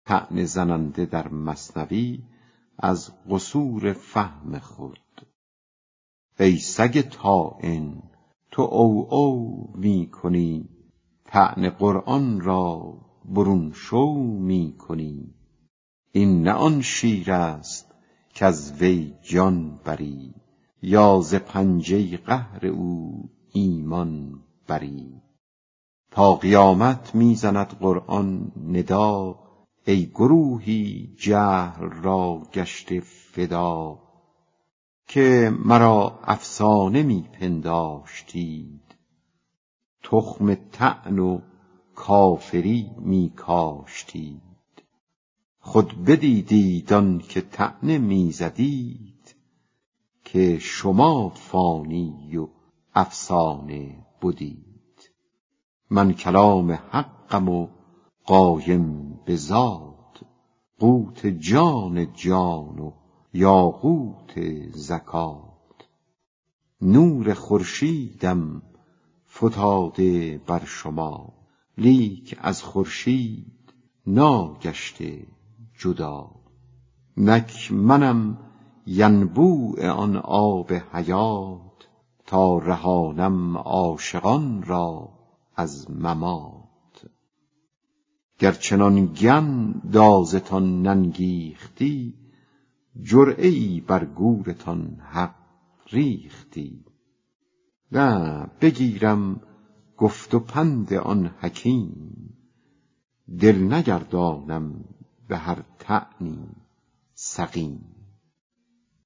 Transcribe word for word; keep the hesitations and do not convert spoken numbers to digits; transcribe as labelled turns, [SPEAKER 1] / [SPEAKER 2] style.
[SPEAKER 1] طعنه زننده در مثنوی از قصور فهم خود. ای سگ طاعن، تو او او می کنی، طعن قرآن را برون شو می کنی. این نه آن شیر است کز وی جان بری، یا ز پنجه قهر او ایمان بری. تا قیامت می زند قرآن ندا، ای گروهی جهل را گشته فدا. که مرا افسانه می پنداشتید، تخم طعن و کافری می کاشتید. خود بدیدید آن که طعنه می زدید، که شما فانی و افسانه بدید. من کلام حقم و قایم به ذات، قوت جان جان و یاقوت زکات. نور خورشیدم فتاده بر شما، لیک از خورشید ناگشته جدا. نک منم ینبوع آن آب حیات، تا رهانم عاشقان را از ممات. گر چنان گندازتان ننگیختی، جرعه ای بر گورتان حق ریختی. نه بگیرم گفت و پند آن حکیم، دل نگردانم به هر طعنی سقیم.